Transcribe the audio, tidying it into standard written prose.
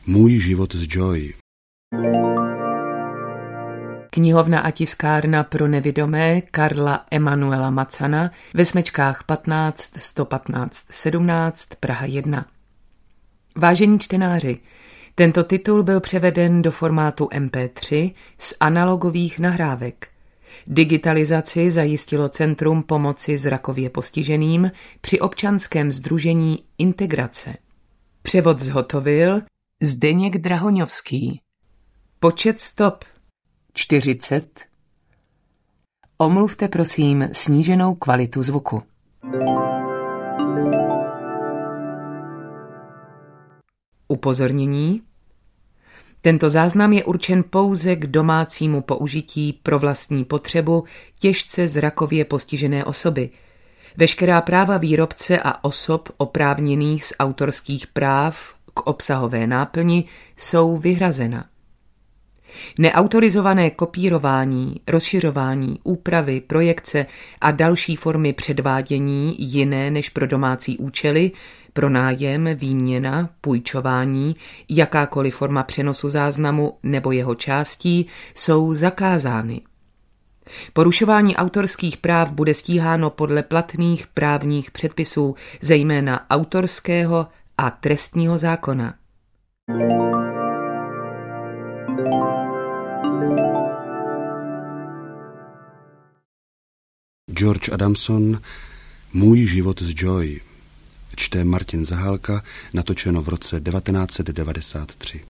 Můj život s Joy. Knihovna a tiskárna pro nevidomé Karla Emanuela Macana ve Smečkách 15 115 17 Praha 1. Vážení čtenáři, tento titul byl převeden do formátu MP3 z analogových nahrávek. Digitalizaci zajistilo Centrum pomoci zrakově postiženým při občanském sdružení Integrace. Převod zhotovil Zdeněk Drahoňovský. Počet stop 40. Omluvte prosím sníženou kvalitu zvuku. Upozornění. Tento záznam je určen pouze k domácímu použití pro vlastní potřebu těžce zrakově postižené osoby. Veškerá práva výrobce a osob oprávněných z autorských práv k obsahové náplni jsou vyhrazena. Neautorizované kopírování, rozšiřování, úpravy, projekce a další formy předvádění jiné než pro domácí účely, pronájem, výměna, půjčování, jakákoliv forma přenosu záznamu nebo jeho částí jsou zakázány. Porušování autorských práv bude stíháno podle platných právních předpisů, zejména autorského a trestního zákona. George Adamson, Můj život s Joy. Čte Martin Zahálka, natočeno v roce 1993.